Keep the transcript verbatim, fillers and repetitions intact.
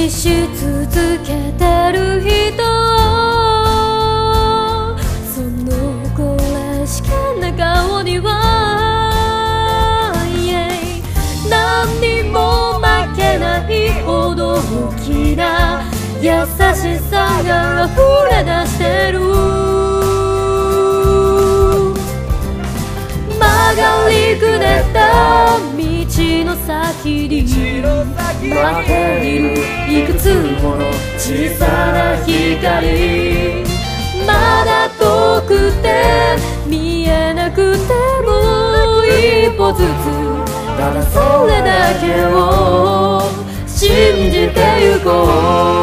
し続けてる人、そのこれしかな顔には、yeah、何にも負けないほど大きな優しさが溢れ出してる。曲がりくねった道の先に待っているいくつもの小さな光、まだ遠くて見えなくても一歩ずつ、ただそれだけを信じてゆこう。